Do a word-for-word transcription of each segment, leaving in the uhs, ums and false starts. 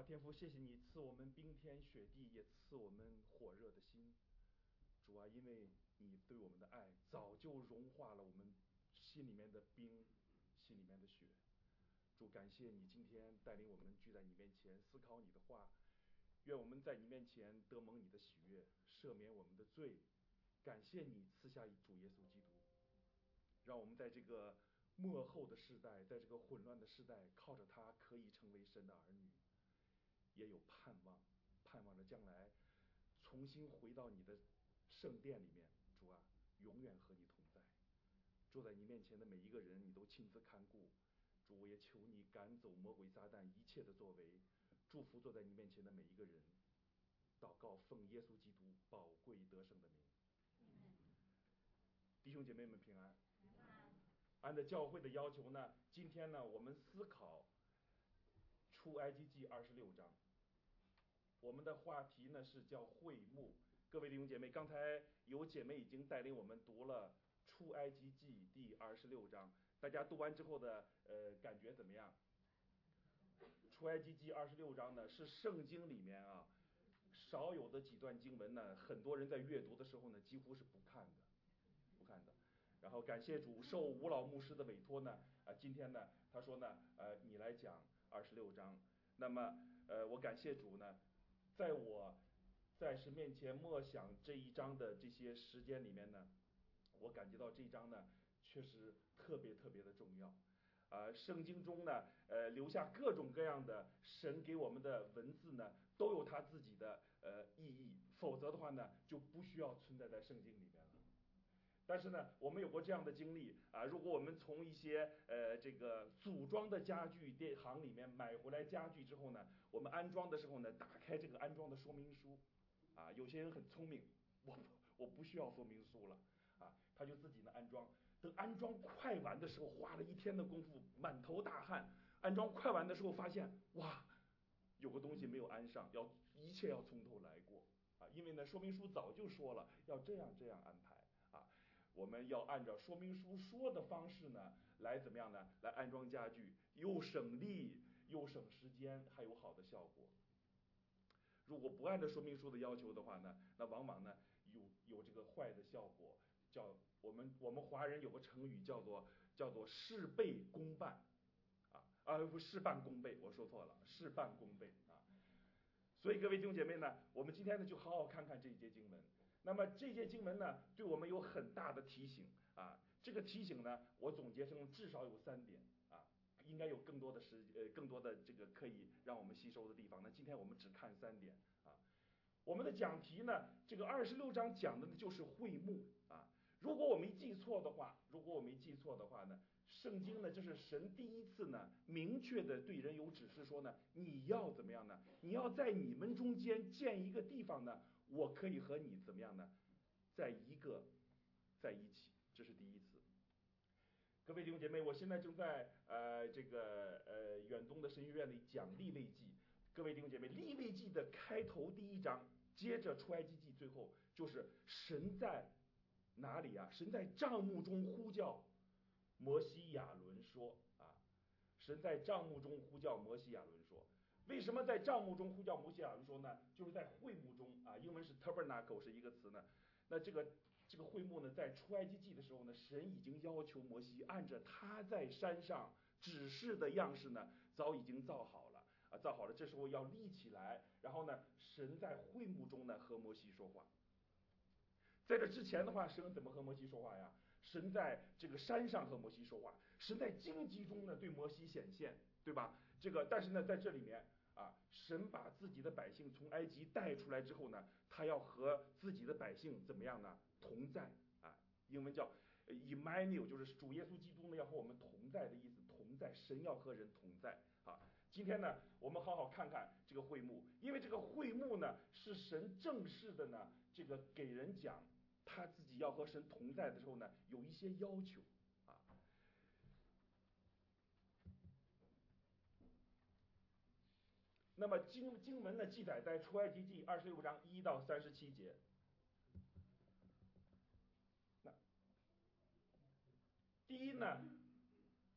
啊，天父，谢谢你赐我们冰天雪地，也赐我们火热的心。主啊，因为你对我们的爱早就融化了我们心里面的冰，心里面的雪。主，感谢你今天带领我们聚在你面前思考你的话，愿我们在你面前得蒙你的喜悦，赦免我们的罪。感谢你赐下主耶稣基督，让我们在这个末后的世代，在这个混乱的世代，靠着他可以成为神的儿女，也有盼望，盼望着将来重新回到你的圣殿里面。主啊，永远和你同在。坐在你面前的每一个人，你都亲自看顾。主，我也求你赶走魔鬼撒旦一切的作为，祝福坐在你面前的每一个人。祷告奉耶稣基督宝贵得胜的名。弟兄姐妹们平安。按照教会的要求呢，今天呢，我们思考出埃及记二十六章。我们的话题呢是叫会幕。各位弟兄姐妹，刚才有姐妹已经带领我们读了出埃及记第二十六章，大家读完之后的呃感觉怎么样？出埃及记二十六章呢是圣经里面啊少有的几段经文呢，很多人在阅读的时候呢几乎是不看的，不看的。然后感谢主，受吴老牧师的委托呢，啊，今天呢他说呢，呃，你来讲二十六章。那么呃，我感谢主呢，在我在神面前默想这一章的这些时间里面呢，我感觉到这一章呢确实特别特别的重要。啊、呃，圣经中呢，呃，留下各种各样的神给我们的文字呢，都有它自己的呃意义，否则的话呢，就不需要存在在圣经里面了。但是呢，我们有过这样的经历啊，如果我们从一些呃这个组装的家具店行里面买回来家具之后呢，我们安装的时候呢，打开这个安装的说明书，啊，有些人很聪明，我我不需要说明书了，啊，他就自己呢安装。等安装快完的时候，花了一天的功夫，满头大汗。安装快完的时候，发现哇，有个东西没有安上，要一切要从头来过啊！因为呢，说明书早就说了要这样这样安排啊。我们要按照说明书说的方式呢，来怎么样呢？来安装家具，又省力又省时间，还有好的效果。如果不按照说明书的要求的话呢，那往往呢有有这个坏的效果，叫我们我们华人有个成语叫做叫做事倍功半，啊啊不事半功倍，我说错了，事半功倍啊。所以各位弟兄姐妹呢，我们今天呢就好好看看这一节经文。那么这节经文呢，对我们有很大的提醒啊。这个提醒呢，我总结成至少有三点啊，应该有更多的时呃更多的这个可以让我们吸收的地方。那今天我们只看三点啊。我们的讲题呢，这个二十六章讲的呢就是会幕啊。如果我没记错的话，如果我没记错的话呢，圣经呢这是神第一次呢明确的对人有指示说呢，你要怎么样呢？你要在你们中间建一个地方呢，我可以和你怎么样呢？在一个在一起，这是第一次。各位弟兄姐妹，我现在正在呃这个呃远东的神学院里讲利未记。各位弟兄姐妹，利未记的开头第一章，接着出埃及记最后就是神在哪里啊？神在帐幕中呼叫摩西亚伦说啊，神在帐幕中呼叫摩西亚伦说。为什么在帐幕中呼叫摩西亚伦说呢？就是在会幕中啊，英文是 tabernacle 是一个词呢。那这个这个会幕呢，在出埃及记的时候呢，神已经要求摩西按着他在山上指示的样式呢，早已经造好了啊，造好了。这时候要立起来，然后呢，神在会幕中呢和摩西说话。在这之前的话，神怎么和摩西说话呀？神在这个山上和摩西说话，神在荆棘中呢对摩西显现，对吧？这个但是呢，在这里面啊，神把自己的百姓从埃及带出来之后呢，他要和自己的百姓怎么样呢？同在啊，英文叫 Emmanuel， 就是主耶稣基督呢要和我们同在的意思，同在，神要和人同在啊。今天呢，我们好好看看这个会幕，因为这个会幕呢是神正式的呢，这个给人讲他自己要和神同在的时候呢，有一些要求啊。那么经经文的记载在出埃及记二十六章一到三十七节。那第一呢，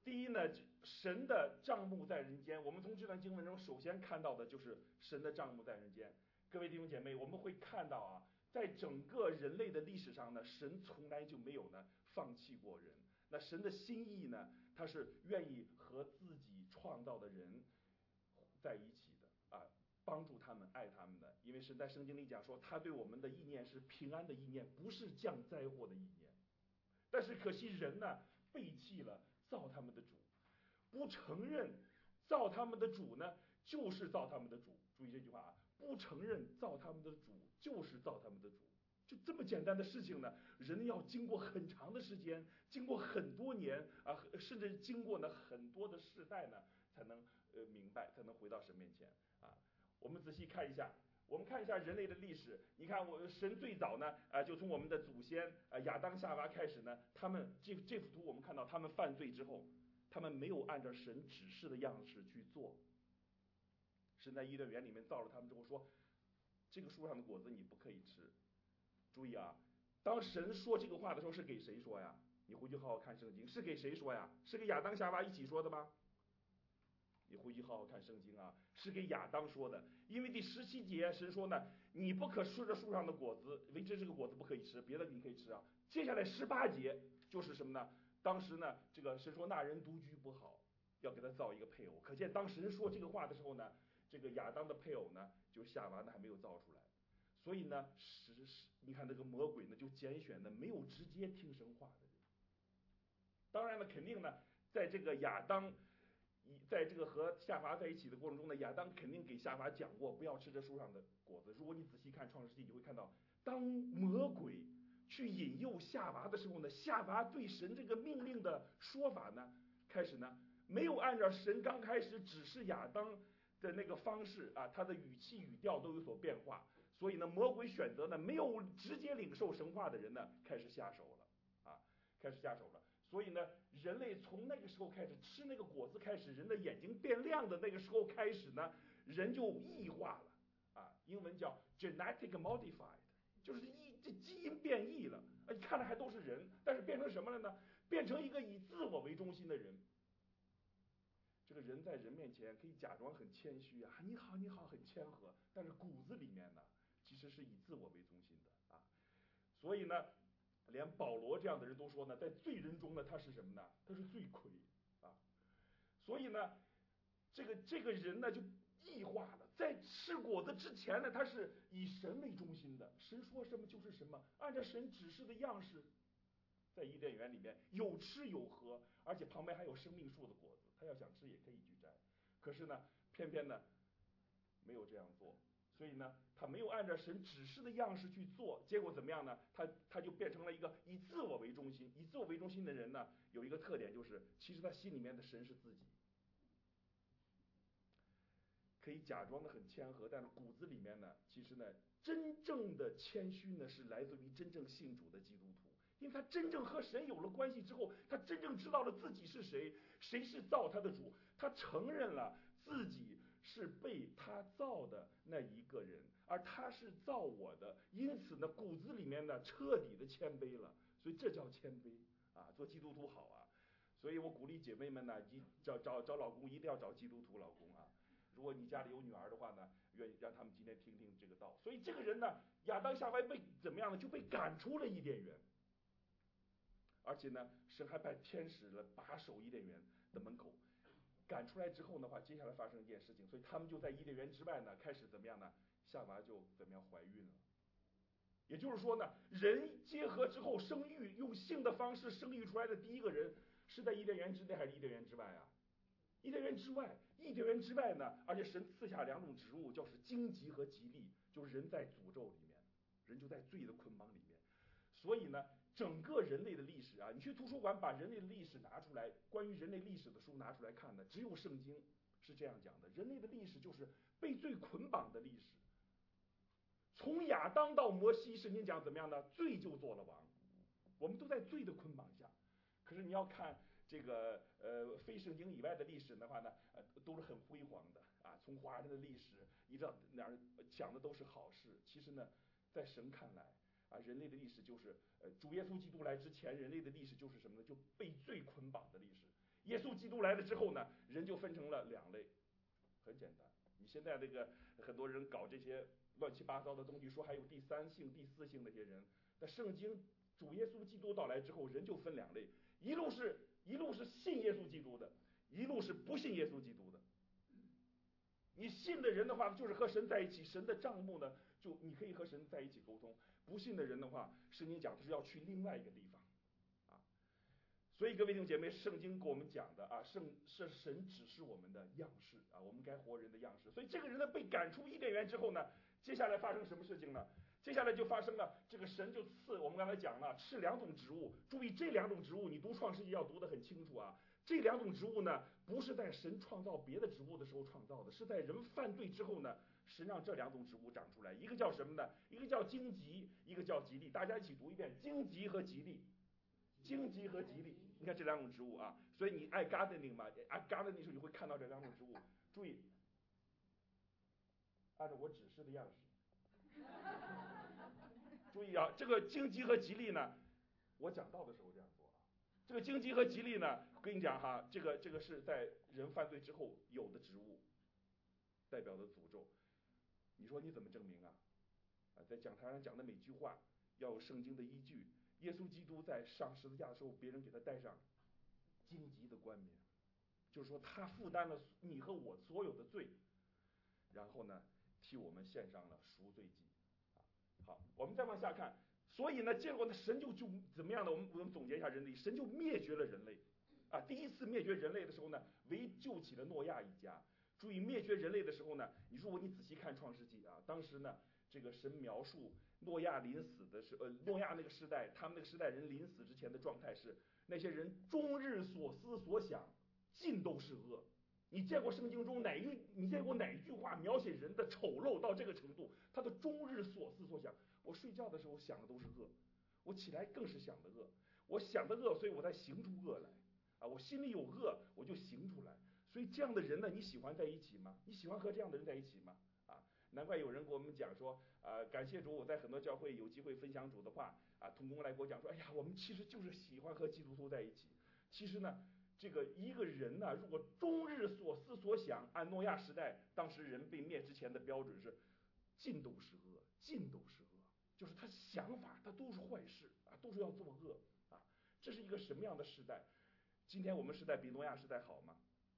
第一呢，神的帐幕在人间。我们从这段经文中首先看到的就是神的帐幕在人间。各位弟兄姐妹，我们会看到啊，在整个人类的历史上呢，神从来就没有呢放弃过人。那神的心意呢，他是愿意和自己创造的人在一起的啊，帮助他们、爱他们的。因为神在圣经里讲说，他对我们的意念是平安的意念，不是降灾祸的意念。但是可惜人呢，背弃了造他们的主，不承认造他们的主呢，就是造他们的主。注意这句话啊，不承认造他们的主就是造他们的主。就这么简单的事情呢，人要经过很长的时间，经过很多年啊，甚至经过呢很多的世代呢，才能呃明白，才能回到神面前啊。我们仔细看一下，我们看一下人类的历史。你看，我神最早呢，啊、呃，就从我们的祖先啊、呃、亚当夏娃开始呢，他们这这幅图我们看到，他们犯罪之后，他们没有按照神指示的样式去做。神在伊甸园里面造了他们之后说，这个树上的果子你不可以吃。注意啊，当神说这个话的时候，是给谁说呀？你回去好好看圣经，是给谁说呀？是给亚当夏娃一起说的吗？你回去好好看圣经啊，是给亚当说的。因为第十七节神说呢，你不可吃这树上的果子，唯知这个果子不可以吃，别的你可以吃啊。接下来十八节就是什么呢？当时呢，这个神说那人独居不好，要给他造一个配偶。可见当神说这个话的时候呢，这个亚当的配偶呢，就夏娃呢还没有造出来。所以呢，是是，你看那个魔鬼呢，就拣选的没有直接听神话的人。当然了，肯定呢，在这个亚当，在这个和夏娃在一起的过程中呢，亚当肯定给夏娃讲过不要吃这树上的果子。如果你仔细看创世纪，你会看到，当魔鬼去引诱夏娃的时候呢，夏娃对神这个命令的说法呢，开始呢没有按照神刚开始指示亚当的那个方式啊，他的语气语调都有所变化。所以呢，魔鬼选择呢没有直接领受神话的人呢，开始下手了啊，开始下手了。所以呢，人类从那个时候开始吃那个果子开始，人的眼睛变亮的那个时候开始呢，人就异化了啊，英文叫 genetic modified， 就是一这基因变异了啊，你看着还都是人，但是变成什么了呢？变成一个以自我为中心的人。这个人在人面前可以假装很谦虚啊，你好你好，很谦和，但是骨子里面呢，其实是以自我为中心的啊。所以呢，连保罗这样的人都说呢，在罪人中呢，他是什么呢？他是罪魁啊。所以呢，这个这个人呢就异化了，在吃果子之前呢，他是以神为中心的，神说什么就是什么，按照神指示的样式，在伊甸园里面有吃有喝，而且旁边还有生命树的果子，他要想吃也可以去摘。可是呢，偏偏呢没有这样做。所以呢，他没有按照神指示的样式去做，结果怎么样呢？他他就变成了一个以自我为中心。以自我为中心的人呢，有一个特点就是，其实他心里面的神是自己，可以假装的很谦和，但是骨子里面呢，其实呢，真正的谦虚呢，是来自于真正信主的基督徒。因为他真正和神有了关系之后，他真正知道了自己是谁，谁是造他的主，他承认了自己是被他造的那一个人，而他是造我的，因此呢，骨子里面呢彻底的谦卑了，所以这叫谦卑啊！做基督徒好啊！所以我鼓励姐妹们呢，一找找找老公一定要找基督徒老公啊！如果你家里有女儿的话呢，愿意让他们今天听听这个道。所以这个人呢，亚当夏娃被怎么样呢？就被赶出了伊甸园。而且呢，神还派天使来把守伊甸园的门口。赶出来之后的话，接下来发生一件事情，所以他们就在伊甸园之外呢，开始怎么样呢？夏娃就怎么样怀孕了。也就是说呢，人结合之后生育，用性的方式生育出来的第一个人，是在伊甸园之内还是伊甸园之外啊？伊甸园之外，伊甸园之外呢，而且神赐下两种植物，就是荆棘和吉利，就是人在诅咒里面，人就在罪的捆绑里面。所以呢，整个人类的历史啊，你去图书馆把人类的历史拿出来，关于人类历史的书拿出来看呢，只有圣经是这样讲的：人类的历史就是被罪捆绑的历史。从亚当到摩西，圣经讲怎么样呢？罪就做了王，我们都在罪的捆绑下。可是你要看这个呃非圣经以外的历史的话呢，呃都是很辉煌的啊。从华人的历史，你知道哪儿讲的都是好事。其实呢，在神看来啊，人类的历史就是呃主耶稣基督来之前，人类的历史就是什么呢？就被罪捆绑的历史。 耶稣基督来了之后呢，人就分成了两类，很简单。你现在这个很多人搞这些乱七八糟的东西，说还有第三性、第四性那些人，但圣经主耶稣基督到来之后，人就分两类，一路是一路是信耶稣基督的，一路是不信耶稣基督的。你信的人的话，就是和神在一起，神的账目呢，就你可以和神在一起沟通；不信的人的话，圣经讲的是要去另外一个地方，啊。所以各位弟兄姐妹，圣经给我们讲的啊，圣是神指示我们的样式啊，我们该活人的样式。所以这个人呢被赶出伊甸园之后呢，接下来发生什么事情呢？接下来就发生了，这个神就赐我们刚才讲了，赐两种植物。注意这两种植物，你读创世纪要读得很清楚啊。这两种植物呢，不是在神创造别的植物的时候创造的，是在人犯罪之后呢，神让这两种植物长出来。一个叫什么呢？一个叫荆棘，一个叫吉利。大家一起读一遍：荆棘和吉利。荆棘和吉利，你看这两种植物啊。所以你爱 gardening 嘛，爱 gardening 时候你会看到这两种植物。注意，按照我指示的样式。注意啊，这个荆棘和吉利呢，我讲到的时候这样做啊。这个荆棘和吉利呢，跟你讲哈，这个这个是在人犯罪之后有的植物，代表的诅咒。你说你怎么证明啊？啊，在讲台上讲的每句话要有圣经的依据。耶稣基督在上十字架的时候，别人给他戴上荆棘的冠冕，就是说他负担了你和我所有的罪，然后呢，替我们献上了赎罪祭。啊，好，我们再往下看。所以呢，结果呢，神就就怎么样呢？我们我们总结一下人类，神就灭绝了人类。啊，第一次灭绝人类的时候呢，唯救起了诺亚一家。注意，灭绝人类的时候呢，你如果你仔细看创世纪啊，当时呢，这个神描述诺亚临死的时，呃，诺亚那个时代，他们那个时代人临死之前的状态是，那些人终日所思所想，尽都是恶。你见过圣经中哪一你见过哪一句话描写人的丑陋到这个程度？他的终日所思所想，我睡觉的时候想的都是恶，我起来更是想的恶，我想的恶，所以我才行出恶来啊！我心里有恶，我就行出来。所以这样的人呢，你喜欢在一起吗？你喜欢和这样的人在一起吗？啊，难怪有人给我们讲说，啊，感谢主，我在很多教会有机会分享主的话啊，同工来给我讲说，哎呀，我们其实就是喜欢和基督徒在一起。其实呢，这个一个人呢，如果终日所思所想，按诺亚时代当时人被灭之前的标准是，尽都是恶，尽都是恶，就是他想法他都是坏事啊，都是要作恶啊。这是一个什么样的时代？今天我们时代比诺亚时代好吗？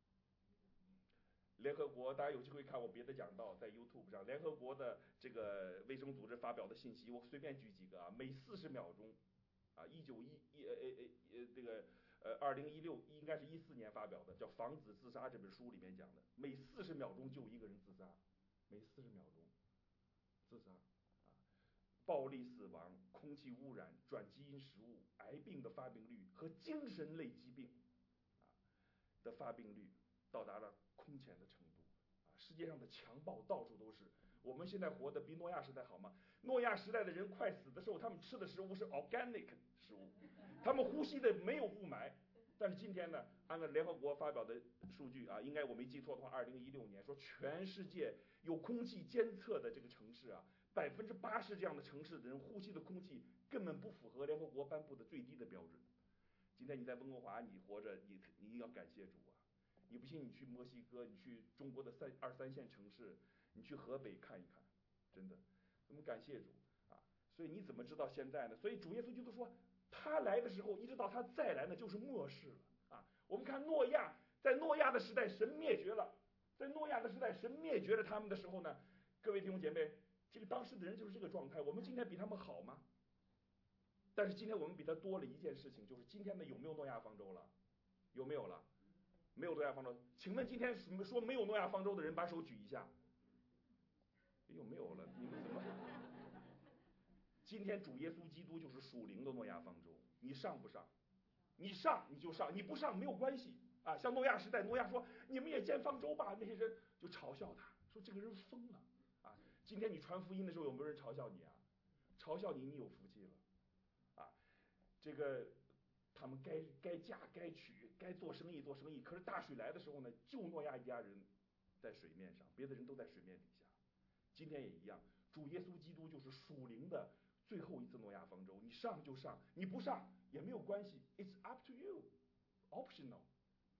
联合国，大家有机会看我别的讲道，在 YouTube 上，联合国的这个卫生组织发表的信息，我随便举几个啊，每四十秒钟，啊，一九一一呃呃呃这个呃二零一六应该是一四年发表的，叫《防止自杀》这本书里面讲的，每四十秒钟就一个人自杀，每四十秒钟自杀啊，暴力死亡、空气污染、转基因食物、癌病的发病率和精神类疾病啊的发病率到达了空前的程度啊！世界上的强暴到处都是。我们现在活得比诺亚时代好吗？诺亚时代的人快死的时候，他们吃的食物是 organic 食物，他们呼吸的没有雾霾。但是今天呢，按照联合国发表的数据啊，应该我没记错的话，二零一六年说全世界有空气监测的这个城市啊，百分之八十这样的城市的人呼吸的空气根本不符合联合国颁布的最低的标准。今天你在温哥华，你活着，你你要感谢主啊！你不信，你去墨西哥，你去中国的三二三线城市，你去河北看一看，真的，我们感谢主啊！所以你怎么知道现在呢？所以主耶稣基督说，他来的时候，一直到他再来呢，就是末世了啊！我们看诺亚，在诺亚的时代，神灭绝了，在诺亚的时代，神灭绝了他们的时候呢，各位弟兄姐妹，这个当时的人就是这个状态。我们今天比他们好吗？但是今天我们比他多了一件事情，就是今天呢有没有诺亚方舟了？有没有了？没有诺亚方舟。请问今天说没有诺亚方舟的人把手举一下。有没有了？你们怎么？今天主耶稣基督就是属灵的诺亚方舟，你上不上？你上你就上，你不上没有关系啊。像诺亚时代，诺亚说你们也建方舟吧，那些人就嘲笑他，说这个人疯了啊。今天你传福音的时候有没有人嘲笑你啊？嘲笑你，你有福气了。这个他们该该嫁该娶该做生意做生意，可是大水来的时候呢，就诺亚一家人在水面上，别的人都在水面底下。今天也一样，主耶稣基督就是属灵的最后一次诺亚方舟，你上就上，你不上也没有关系 ，It's up to you， optional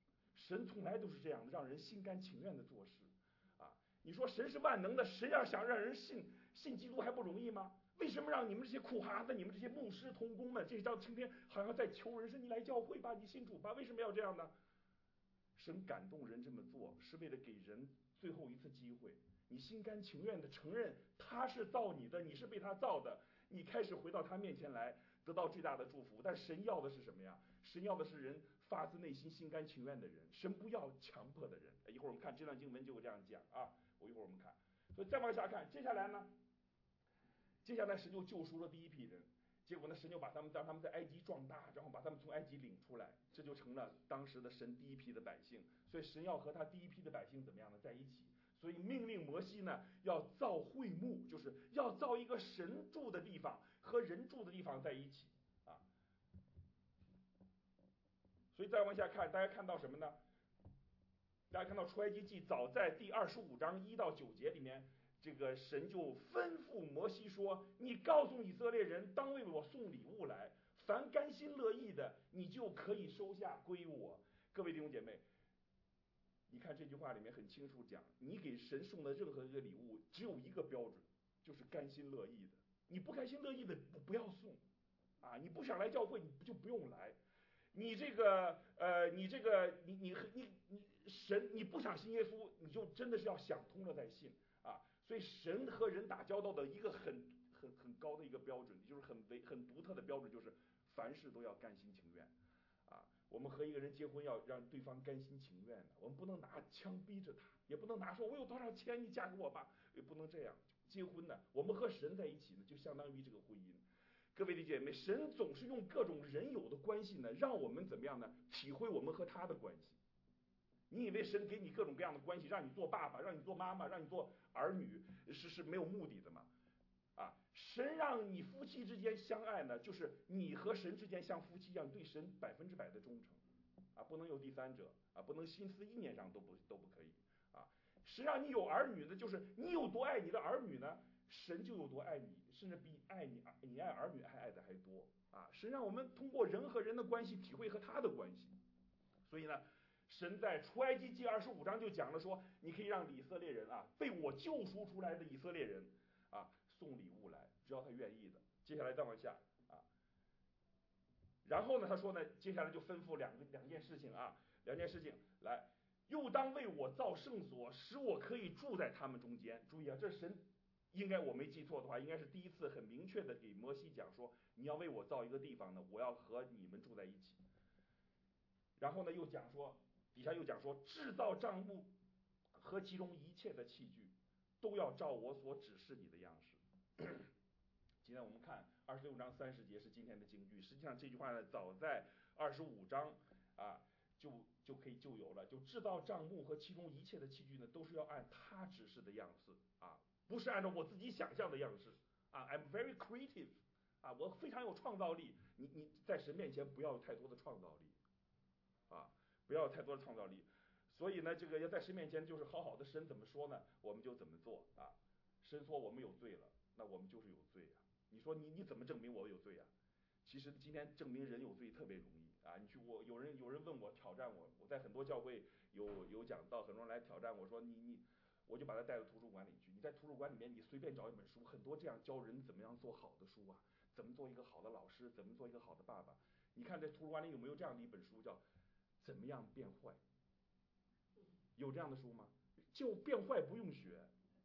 神从来都是这样的，让人心甘情愿的做事啊。你说神是万能的，神要想让人信信基督还不容易吗？为什么让你们这些苦哈子，你们这些牧师同工们，这张今天好像在求人，说你来教会吧，你信主吧？为什么要这样呢？神感动人这么做，是为了给人最后一次机会。你心甘情愿的承认他是造你的，你是被他造的，你开始回到他面前来，得到最大的祝福。但神要的是什么呀？神要的是人发自内心心甘情愿的人，神不要强迫的人。一会儿我们看这段经文就这样讲啊，我一会儿我们看。所以再往下看，接下来呢，接下来神就救赎了第一批人。结果呢，神就把他们让他们在埃及壮大，然后把他们从埃及领出来，这就成了当时的神第一批的百姓。所以神要和他第一批的百姓怎么样呢？在一起。所以命令摩西呢，要造会幕，就是要造一个神住的地方和人住的地方在一起啊。所以再往下看，大家看到什么呢？大家看到出埃及记早在第二十五章一到九节里面，这个神就吩咐摩西说：“你告诉以色列人，当为我送礼物来，凡甘心乐意的，你就可以收下归我。”各位弟兄姐妹，你看这句话里面很清楚讲，你给神送的任何一个礼物，只有一个标准，就是甘心乐意的。你不甘心乐意的，不不要送啊！你不想来教会，你就不用来。你这个呃，你这个你你你你神，你不想信耶稣，你就真的是要想通了再信啊。所以神和人打交道的一个很很很高的一个标准，就是很为很独特的标准，就是凡事都要甘心情愿啊。我们和一个人结婚要让对方甘心情愿的，我们不能拿枪逼着他，也不能拿说我有多少钱你嫁给我吧，也不能这样。结婚呢，我们和神在一起呢，就相当于这个婚姻。各位的姐妹，神总是用各种人有的关系呢，让我们怎么样呢？体会我们和他的关系。你以为神给你各种各样的关系，让你做爸爸，让你做妈妈，让你做儿女，是是没有目的的吗？啊，神让你夫妻之间相爱呢，就是你和神之间像夫妻一样，对神百分之百的忠诚，啊，不能有第三者，啊，不能心思意念上都不都不可以，啊，神让你有儿女呢，就是你有多爱你的儿女呢？神就有多爱你，甚至比爱你你爱儿女还爱的还多啊！神让我们通过人和人的关系体会和他的关系，所以呢，神在出埃及记二十五章就讲了说，你可以让以色列人啊，被我救赎出来的以色列人啊送礼物来，只要他愿意的。接下来再往下啊，然后呢，他说呢，接下来就吩咐两个两件事情啊，两件事情来，又当为我造圣所，使我可以住在他们中间。注意啊，这神。应该我没记错的话，应该是第一次很明确的给摩西讲说，你要为我造一个地方呢，我要和你们住在一起。然后呢，又讲说，底下又讲说，制造帐幕和其中一切的器具，都要照我所指示你的样式。今天我们看二十六章三十节是今天的金句，实际上这句话呢，早在二十五章啊就就可以就有了，就制造帐幕和其中一切的器具呢，都是要按他指示的样式啊。不是按照我自己想象的样式啊 ，I'm very creative 啊，我非常有创造力。你你在神面前不要有太多的创造力啊，不要有太多的创造力。所以呢，这个要在神面前就是好好的，神怎么说呢，我们就怎么做啊。神说我们有罪了，那我们就是有罪啊。你说你你怎么证明我有罪啊？其实今天证明人有罪特别容易啊。你去我有人有人问我挑战我，我在很多教会有有讲到，很多人来挑战我说你你。我就把他带到图书馆里去。你在图书馆里面，你随便找一本书，很多这样教人怎么样做好的书啊，怎么做一个好的老师，怎么做一个好的爸爸。你看这图书馆里有没有这样的一本书，叫《怎么样变坏》？有这样的书吗？就变坏不用学。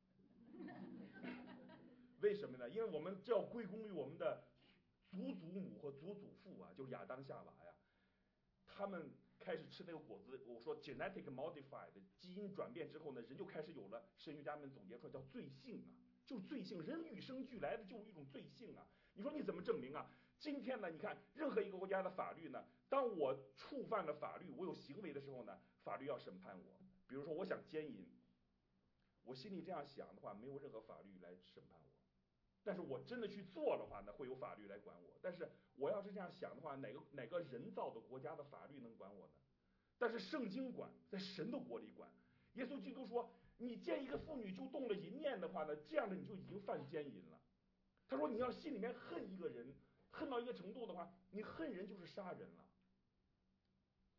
为什么呢？因为我们这要归功于我们的祖祖母和祖祖父啊，就是亚当夏娃呀，他们。开始吃那个果子，我说 genetic modified 基因转变之后呢，人就开始有了，神学家们总结出来叫罪性啊，就是罪性，人与生俱来的就是一种罪性啊。你说你怎么证明啊？今天呢，你看任何一个国家的法律呢，当我触犯了法律，我有行为的时候呢，法律要审判我。比如说我想奸淫，我心里这样想的话，没有任何法律来审判我。但是我真的去做的话呢，会有法律来管我。但是我要是这样想的话，哪个哪个人造的国家的法律能管我呢？但是圣经管，在神的国里管。耶稣基督说，你见一个妇女就动了淫念的话呢，这样的你就已经犯奸淫了。他说你要心里面恨一个人，恨到一个程度的话，你恨人就是杀人了。所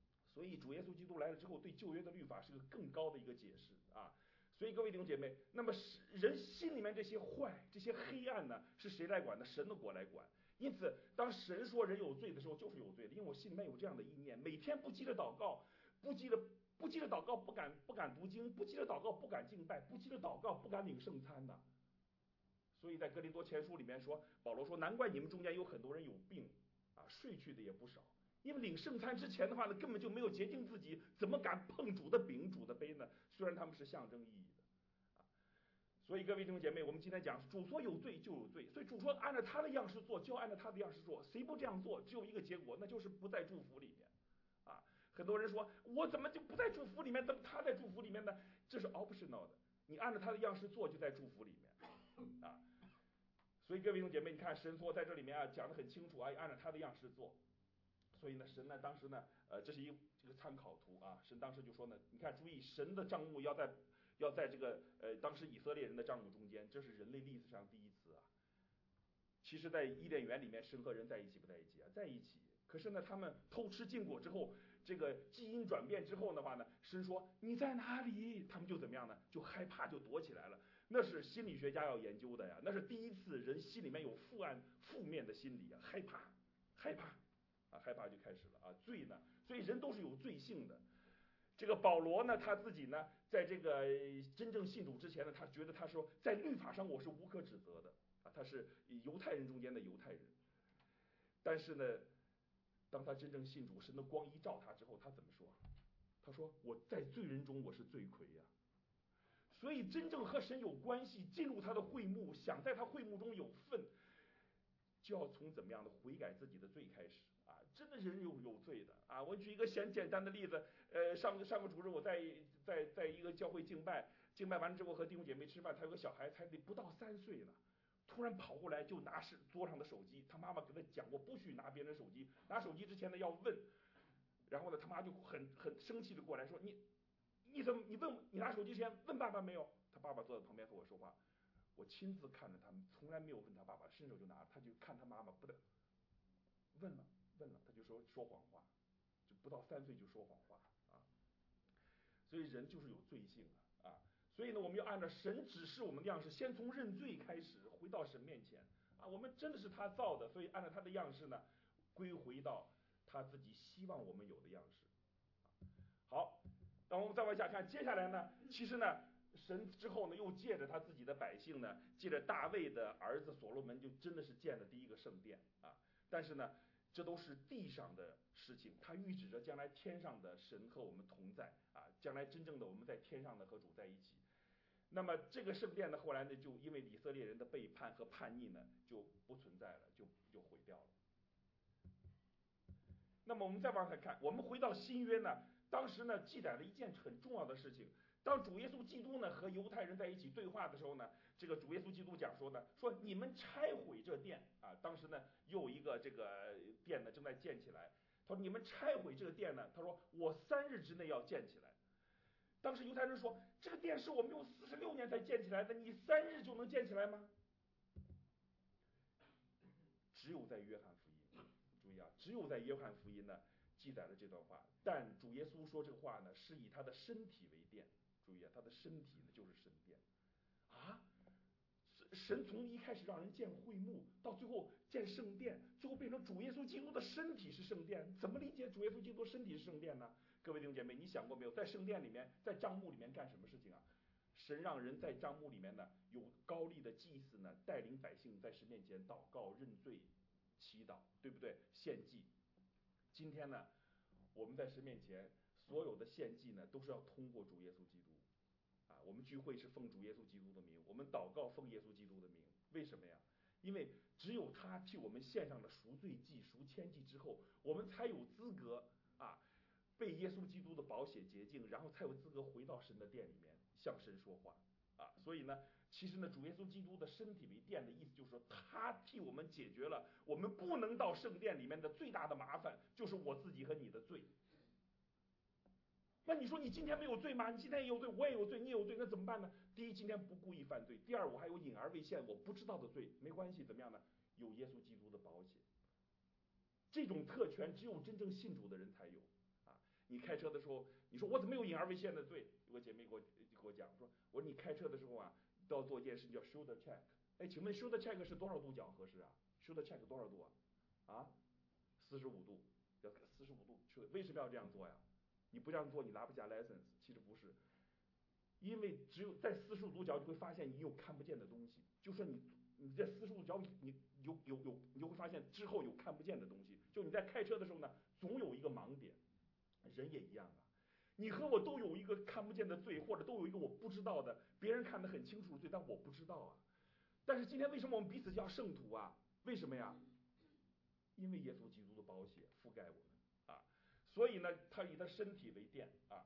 所以主耶稣基督来了之后，对旧约的律法是个更高的一个解释啊。所以各位弟兄姐妹，那么人心里面这些坏、这些黑暗呢，是谁来管呢？神的国来管。因此，当神说人有罪的时候，就是有罪的，因为我心里面有这样的意念，每天不记得祷告，不记得不记得祷告，不敢不敢读经，不记得祷告，不敢敬拜，不记得祷告，不敢领圣餐的。所以在哥林多前书里面说，保罗说，难怪你们中间有很多人有病啊，睡去的也不少。因为领圣餐之前的话呢，根本就没有洁净自己，怎么敢碰主的饼、主的杯呢？虽然他们是象征意义的，啊，所以各位弟兄姐妹，我们今天讲主说有罪就有罪，所以主说按照他的样式做，就按照他的样式做，谁不这样做，只有一个结果，那就是不在祝福里面，啊，很多人说我怎么就不在祝福里面，怎么他在祝福里面呢？这是 optional 的，你按照他的样式做，就在祝福里面，啊，所以各位弟兄姐妹，你看神说在这里面啊讲得很清楚啊，按照他的样式做。所以呢，神呢，当时呢，呃，这是一这个参考图啊。神当时就说呢，你看，注意，神的帐幕要在要在这个呃，当时以色列人的帐幕中间，这是人类历史上第一次啊。其实，在伊甸园里面，神和人在一起不在一起啊？在一起。可是呢，他们偷吃禁果之后，这个基因转变之后的话呢，神说你在哪里？他们就怎么样呢？就害怕，就躲起来了。那是心理学家要研究的呀。那是第一次人心里面有负暗负面的心理啊，害怕，害怕。啊，害怕就开始了啊，罪呢，所以人都是有罪性的。这个保罗呢，他自己呢，在这个真正信主之前呢，他觉得他说，在律法上我是无可指责的啊，他是犹太人中间的犹太人。但是呢，当他真正信主，神的光一照他之后，他怎么说？他说我在罪人中我是罪魁呀。所以真正和神有关系，进入他的会幕，想在他会幕中有份，就要从怎么样的悔改自己的罪开始啊！真的人有有罪的啊！我举一个简简单的例子，呃，上个上个主日我在在在一个教会敬拜，敬拜完之后和弟兄姐妹吃饭，他有个小孩才得不到三岁呢，突然跑过来就拿是桌上的手机，他妈妈跟他讲过不许拿别人手机，拿手机之前呢要问，然后呢他妈就很很生气的过来说你你怎么你问你拿手机之前问爸爸没有？他爸爸坐在旁边和我说话。我亲自看着他们，从来没有问他爸爸，伸手就拿，他就看他妈妈不得，问了问了，他就说说谎话，就不到三岁就说谎话啊，所以人就是有罪性啊啊，所以呢，我们要按照神指示我们的样式，先从认罪开始，回到神面前啊，我们真的是他造的，所以按照他的样式呢，归回到他自己希望我们有的样式。好，那我们再往下看，接下来呢，其实呢。神之后呢，又借着他自己的百姓呢，借着大卫的儿子所罗门，就真的是建了第一个圣殿啊。但是呢，这都是地上的事情，它预指着将来天上的神和我们同在啊，将来真正的我们在天上的和主在一起。那么这个圣殿呢，后来呢，就因为以色列人的背叛和叛逆呢，就不存在了，就就毁掉了。那么我们再往下看，我们回到新约呢，当时呢记载了一件很重要的事情。当主耶稣基督呢和犹太人在一起对话的时候呢，这个主耶稣基督讲说呢，说你们拆毁这殿啊，当时呢又一个这个殿呢正在建起来，他说你们拆毁这个殿呢，他说我三日之内要建起来。当时犹太人说，这个殿是我们用四十六年才建起来的，你三日就能建起来吗？只有在约翰福音，注意啊，只有在约翰福音呢记载了这段话，但主耶稣说这个话呢是以他的身体为殿。注意啊，他的身体呢就是神殿啊！神从一开始让人建会幕，到最后建圣殿，最后变成主耶稣基督的身体是圣殿。怎么理解主耶稣基督身体是圣殿呢？各位弟兄姐妹，你想过没有？在圣殿里面，在帐幕里面干什么事情啊？神让人在帐幕里面呢，有高利的祭司呢，带领百姓在神面前祷告、认罪、祈祷，对不对？献祭。今天呢，我们在神面前。所有的献祭呢，都是要通过主耶稣基督，啊，我们聚会是奉主耶稣基督的名，我们祷告奉耶稣基督的名，为什么呀？因为只有他替我们献上了赎罪祭、赎愆祭之后，我们才有资格啊，被耶稣基督的宝血洁净，然后才有资格回到神的殿里面向神说话啊。所以呢，其实呢，主耶稣基督的身体为殿的意思就是说，他替我们解决了我们不能到圣殿里面的最大的麻烦，就是我自己和你的罪。那你说你今天没有罪吗？你今天也有罪，我也有罪，你也有罪，那怎么办呢？第一，今天不故意犯罪；第二，我还有隐而未现我不知道的罪，没关系，怎么样呢？有耶稣基督的宝血，这种特权只有真正信主的人才有啊！ 你开车的时候，你说我怎么有隐而未现的罪？有个姐妹给我给我讲说，我说你开车的时候啊，都要做一件事，叫 shoulder check。哎，请问 shoulder check 是多少度角合适啊？shoulder check 多少度啊？啊，四十五度，要四十五度。为什么要这样做呀？你不这样做，你拿不下 license。其实不是，因为只有在四十五度角，你会发现你有看不见的东西。就说你你在四十五度角，你有有有，你就会发现之后有看不见的东西。就你在开车的时候呢，总有一个盲点。人也一样啊，你和我都有一个看不见的罪，或者都有一个我不知道的，别人看得很清楚的罪，但我不知道啊。但是今天为什么我们彼此叫圣徒啊？为什么呀？因为耶稣基督的宝血覆盖我们啊，所以呢，他以他身体为殿啊。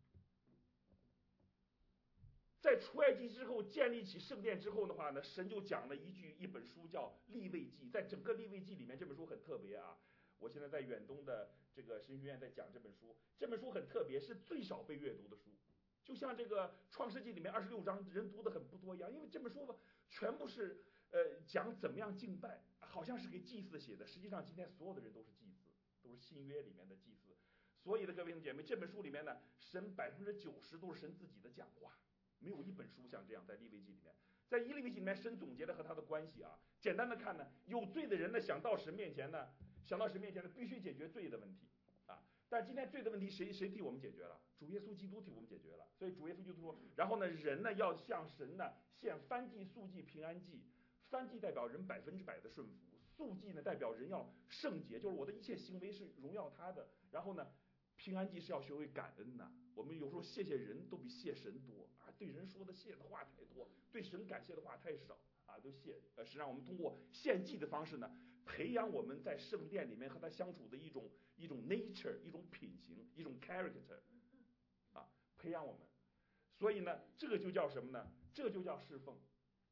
在出埃及之后建立起圣殿之后的话呢，神就讲了一句一本书叫利未记。在整个利未记里面，这本书很特别啊。我现在在远东的这个神学院在讲这本书，这本书很特别，是最少被阅读的书。就像这个创世纪里面二十六章人读的很不多一样，因为这本书吧全部是呃讲怎么样敬拜，好像是给祭司写的，实际上今天所有的人都是祭司，都是新约里面的祭司。所以呢，各位弟兄姐妹，这本书里面呢，神百分之九十都是神自己的讲话。没有一本书像这样在利未记里面，在利未记里面，神总结的和他的关系啊。简单的看呢，有罪的人呢，想到神面前呢，想到神面前呢，必须解决罪的问题啊。但今天罪的问题谁谁替我们解决了？主耶稣基督替我们解决了。所以主耶稣基督说，然后呢，人呢要向神呢献燔祭、素祭、平安祭。燔祭代表人百分之百的顺服，素祭呢代表人要圣洁，就是我的一切行为是荣耀他的。然后呢，平安祭是要学会感恩呐。我们有时候谢谢人都比谢神多啊，对人说的谢的话太多，对神感谢的话太少啊，都谢。呃，实际上我们通过献祭的方式呢，培养我们在圣殿里面和他相处的一种一种 nature， 一种品行，一种 character， 啊，培养我们。所以呢，这个就叫什么呢？这就叫侍奉。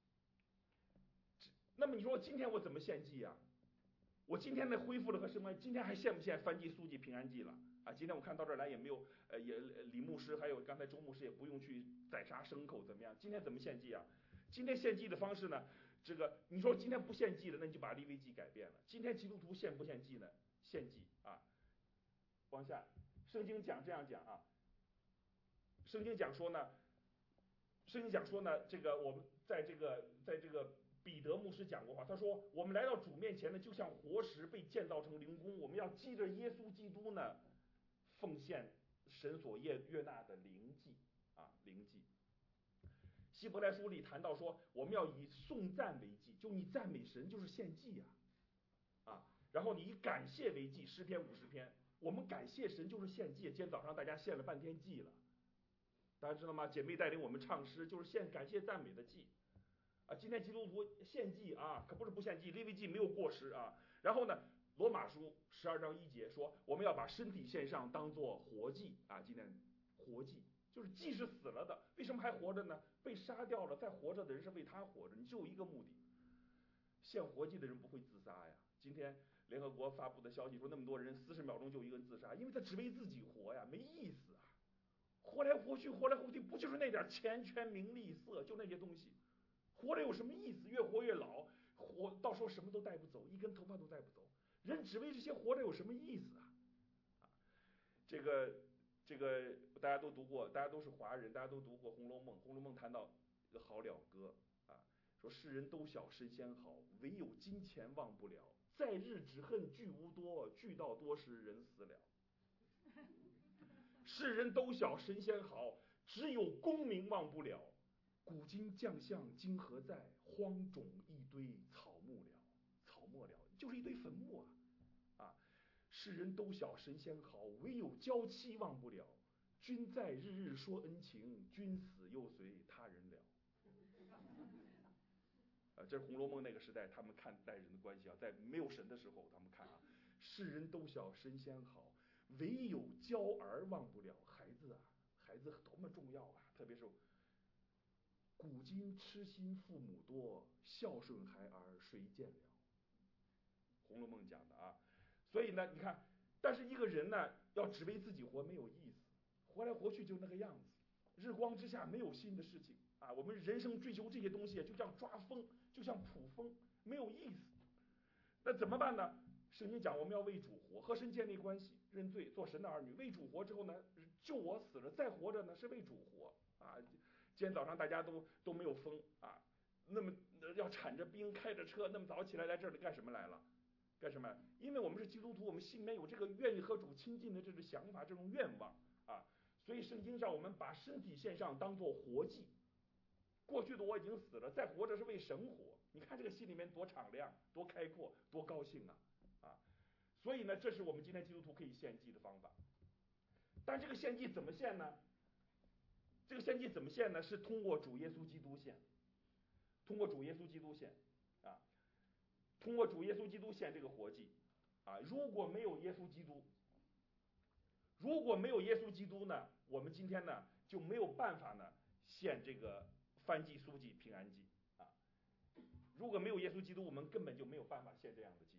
那么你说今天我怎么献祭啊？我今天呢恢复了和什么？今天还献不献燔祭、素祭、平安祭了？啊，今天我看到这儿来也没有，呃，也李牧师还有刚才周牧师也不用去宰杀牲口，怎么样？今天怎么献祭啊？今天献祭的方式呢？这个你说今天不献祭了，那你就把利未记改变了。今天基督徒献不献祭呢？献祭啊！往下，圣经讲这样讲啊，圣经讲说呢，圣经讲说呢，这个我们在这个在这个。彼得牧师讲过话，他说：“我们来到主面前呢，就像活石被建造成灵宫。我们要记着耶稣基督呢，奉献神所悦悦纳的灵祭啊，灵祭。”希伯来书里谈到说，我们要以颂赞为祭，就你赞美神就是献祭啊，啊，然后你以感谢为祭，诗篇五十篇，我们感谢神就是献祭。今天早上大家献了半天祭了，大家知道吗？姐妹带领我们唱诗，就是献感谢赞美的祭。啊，今天基督徒献祭啊，可不是不献祭，利未记没有过时啊。然后呢，罗马书十二章一节说，我们要把身体献上，当作活祭啊。今天活祭就是祭是死了的，为什么还活着呢？被杀掉了，再活着的人是为他活着，你只有一个目的。献活祭的人不会自杀呀。今天联合国发布的消息说，那么多人四十秒钟就一个人自杀，因为他只为自己活呀，没意思啊。活来活去，活来活去，不就是那点钱权名利色，就那些东西。活着有什么意思？越活越老，活到时候什么都带不走，一根头发都带不走。人只为这些活着有什么意思啊？啊，这个这个大家都读过，大家都是华人，大家都读过《红楼梦》。《红楼梦》谈到一个好了歌啊，说世人都晓神仙好，唯有金钱忘不了。在日只恨聚无多，聚到多时人死了。世人都晓神仙好，只有功名忘不了。古今将相今何在？荒冢一堆草木了，草没了，就是一堆坟墓啊！啊，世人都晓神仙好，唯有娇妻忘不了。君在日日说恩情，君死又随他人了。啊，这是《红楼梦》那个时代他们看待人的关系啊，在没有神的时候，他们看啊，世人都晓神仙好，唯有娇儿忘不了。孩子啊，孩子多么重要啊！特别是。古今痴心父母多，孝顺孩儿谁见了？《红楼梦》讲的啊，所以呢，你看，但是一个人呢，要只为自己活没有意思，活来活去就那个样子，日光之下没有新的事情啊。我们人生追求这些东西，就像抓风，就像捕风，没有意思。那怎么办呢？ 圣经讲我们要为主活，和神建立关系，认罪，做神的儿女。为主活之后呢，救我死了，再活着呢是为主活啊。今天早上大家都都没有风啊，那么要铲着冰，开着车，那么早起来来这里干什么来了？干什么？因为我们是基督徒，我们心里面有这个愿意和主亲近的这种想法，这种愿望啊。所以圣经上我们把身体献上当作活祭。过去的我已经死了，再活着是为神活。你看这个心里面多敞亮，多开阔，多高兴啊！啊，所以呢，这是我们今天基督徒可以献祭的方法。但这个献祭怎么献呢？这个献祭怎么献呢？是通过主耶稣基督献，通过主耶稣基督献啊，通过主耶稣基督献这个活祭啊。如果没有耶稣基督，如果没有耶稣基督呢，我们今天呢就没有办法呢献这个燔祭、赎祭、平安祭啊。如果没有耶稣基督，我们根本就没有办法献这样的祭。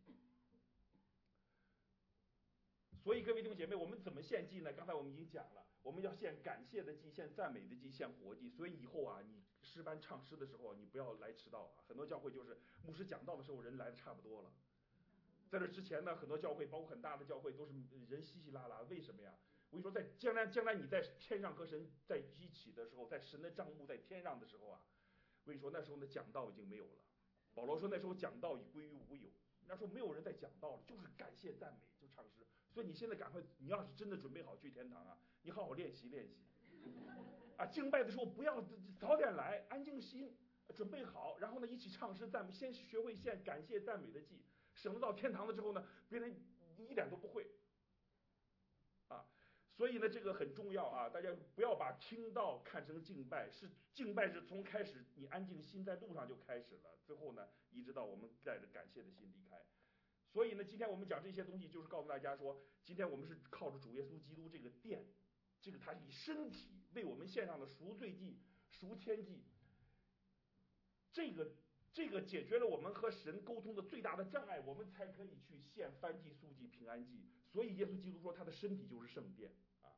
所以各位弟兄姐妹，我们怎么献祭呢？刚才我们已经讲了，我们要献感谢的祭，献赞美的祭，献活祭。所以以后啊，你诗班唱诗的时候，你不要来迟到啊。很多教会就是牧师讲道的时候，人来的差不多了。在这之前呢，很多教会，包括很大的教会，都是人稀稀拉拉。为什么呀？我跟你说，在将来将来你在天上和神在一起的时候，在神的帐幕在天上的时候啊，我跟你说，那时候呢讲道已经没有了。保罗说那时候讲道已归于无有。那时候没有人在讲道了，就是感谢赞美，就唱诗。所以你现在赶快，你要是真的准备好去天堂啊，你好好练习练习。啊，敬拜的时候不要早点来，安静心，准备好，然后呢一起唱诗赞美，先学会献感谢赞美的祭，省得到天堂了之后呢，别人一点都不会。啊，所以呢这个很重要啊，大家不要把听道看成敬拜，是敬拜是从开始你安静心在路上就开始了，最后呢一直到我们带着感谢的心离开。所以呢今天我们讲这些东西，就是告诉大家说，今天我们是靠着主耶稣基督这个殿，这个他以身体为我们献上的赎罪祭、赎愆祭，这个这个解决了我们和神沟通的最大的障碍，我们才可以去献燔祭、赎祭、平安祭。所以耶稣基督说他的身体就是圣殿啊。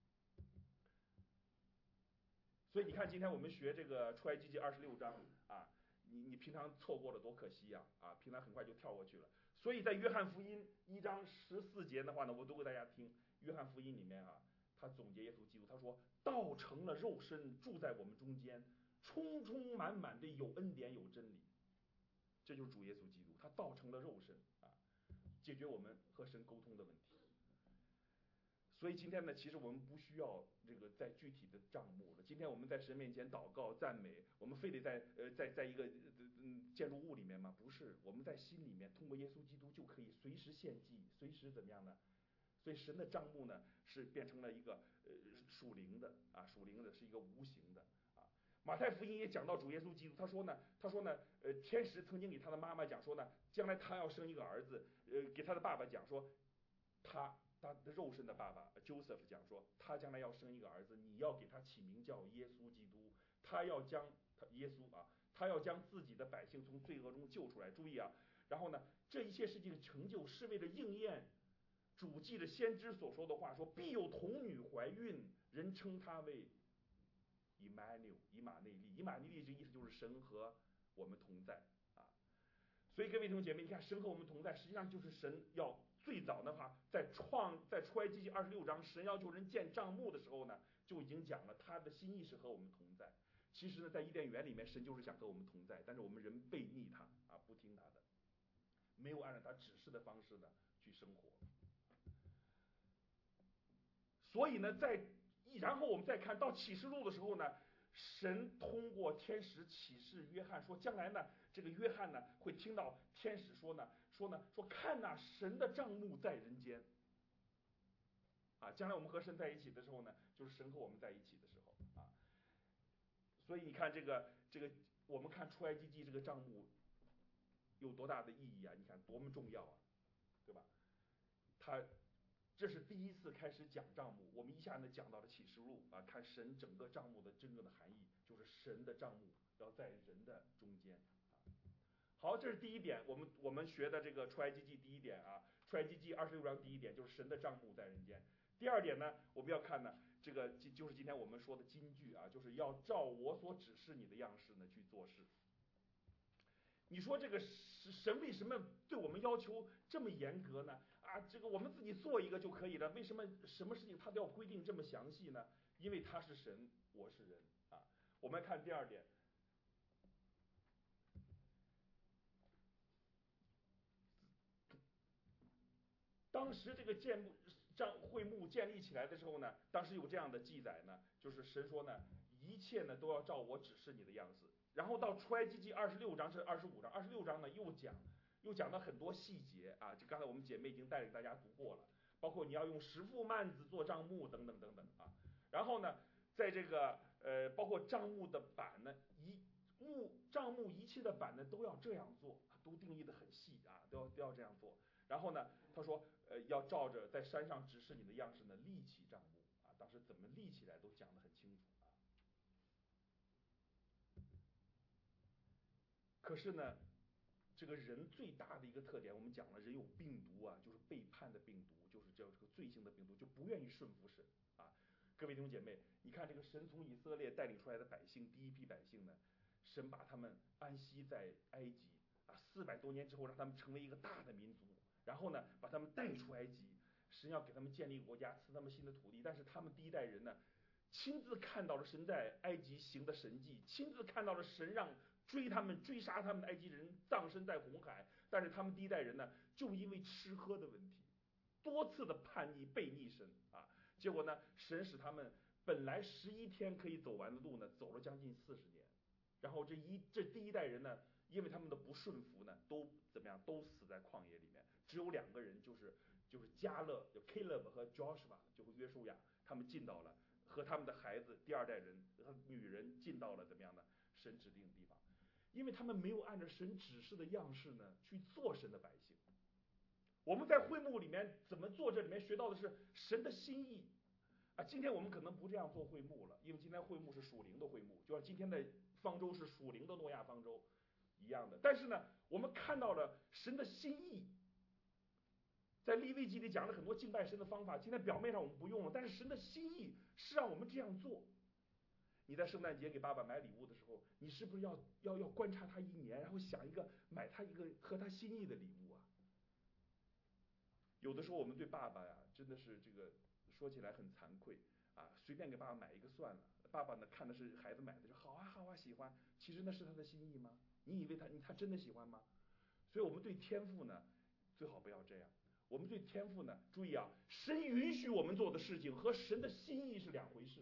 所以你看今天我们学这个出埃及记二十六章啊，你你平常错过了多可惜呀！啊，平常很快就跳过去了。所以在约翰福音一章十四节的话呢，我读给大家听。约翰福音里面啊，他总结耶稣基督，他说：“道成了肉身，住在我们中间，充充满满的有恩典有真理。”这就是主耶稣基督，他道成了肉身啊，解决我们和神沟通的问题。所以今天呢，其实我们不需要这个在具体的账目了。今天我们在神面前祷告赞美，我们非得在呃在在一个嗯建筑物里面吗？不是，我们在心里面，通过耶稣基督就可以随时献祭，随时怎么样呢？所以神的账目呢是变成了一个呃属灵的啊，属灵的是一个无形的啊。马太福音也讲到主耶稣基督，他说呢，他说呢，呃，天使曾经给他的妈妈讲说呢，将来他要生一个儿子，呃，给他的爸爸讲说，他。他的肉身的爸爸 Joseph 讲说，他将来要生一个儿子，你要给他起名叫耶稣基督，他要将他耶稣啊，他要将自己的百姓从罪恶中救出来。注意啊，然后呢，这一切事情的成就是为了应验主记的先知所说的话，说必有童女怀孕，人称他为以马内以马内利，以马内利这意思就是神和我们同在啊。所以各位弟兄姐妹，你看神和我们同在，实际上就是神要。最早的话，在创在出埃及记二十六章，神要求人建帐幕的时候呢，就已经讲了他的心意是和我们同在。其实呢，在伊甸园里面，神就是想和我们同在，但是我们人背逆他啊，不听他的，没有按照他指示的方式呢去生活。所以呢，在然后我们再看到启示录的时候呢。神通过天使启示约翰说，将来呢，这个约翰呢会听到天使说呢，说呢，说看呐，神的帐幕在人间。啊，将来我们和神在一起的时候呢，就是神和我们在一起的时候啊。所以你看这个这个，我们看出埃及记这个帐幕有多大的意义啊？你看多么重要啊，对吧？它。这是第一次开始讲帐幕，我们一下呢讲到了启示录啊，看神整个帐幕的真正的含义，就是神的帐幕要在人的中间啊。好，这是第一点，我们我们学的这个出埃及记第一点啊，出埃及记二十六章第一点就是神的帐幕在人间。第二点呢，我们要看呢，这个就是今天我们说的金句啊，就是要照我所指示你的样式呢去做事。 你说这个神为什么对我们要求这么严格呢？啊，这个我们自己做一个就可以了，为什么什么事情他都要规定这么详细呢？因为他是神，我是人啊。我们看第二点，当时这个建幕帐会幕建立起来的时候呢，当时有这样的记载呢，就是神说呢，一切呢都要照我指示你的样子。然后到出埃及记二十六章是二十五章，二十六章呢又讲又讲到很多细节啊，就刚才我们姐妹已经带领大家读过了，包括你要用石覆幔子做帐幕等等等等啊。然后呢，在这个呃包括帐幕的板呢，一幕帐幕一切的板呢都要这样做，都定义的很细啊，都要都要这样做。然后呢，他说，呃，要照着在山上指示你的样式呢立起帐幕啊，当时怎么立起来都讲得很清楚啊。可是呢，这个人最大的一个特点，我们讲了，人有病毒啊，就是背叛的病毒，就是叫这个罪性的病毒，就不愿意顺服神啊。各位弟兄姐妹，你看这个神从以色列带领出来的百姓，第一批百姓呢，神把他们安息在埃及啊，四百多年之后，让他们成为一个大的民族。然后呢，把他们带出埃及，神要给他们建立国家，赐他们新的土地。但是他们第一代人呢，亲自看到了神在埃及行的神迹，亲自看到了神让追他们、追杀他们的埃及人葬身在红海。但是他们第一代人呢，就因为吃喝的问题，多次的叛逆、背逆神啊，结果呢，神使他们本来十一天可以走完的路呢，走了将近四十年。然后这一这第一代人呢，因为他们的不顺服呢，都怎么样？都死在旷野里面。只有两个人，就是就是迦勒，就 Caleb 和 Joshua， 就是约书亚，他们进到了和他们的孩子第二代人和女人进到了怎么样的神指定的地方，因为他们没有按照神指示的样式呢去做神的百姓。我们在会幕里面怎么做？这里面学到的是神的心意。啊，今天我们可能不这样做会幕了，因为今天会幕是属灵的会幕，就像今天的方舟是属灵的诺亚方舟一样的。但是呢，我们看到了神的心意，在利未记里讲了很多敬拜神的方法，今天表面上我们不用了，但是神的心意是让我们这样做。你在圣诞节给爸爸买礼物的时候，你是不是要要要观察他一年，然后想一个买他一个合他心意的礼物啊？有的时候我们对爸爸呀，真的是这个说起来很惭愧啊，随便给爸爸买一个算了。爸爸呢看的是孩子买的，就好啊好啊喜欢，其实那是他的心意吗？你以为他你他真的喜欢吗？所以我们对天父呢，最好不要这样。我们对天父呢，注意啊，神允许我们做的事情和神的心意是两回事。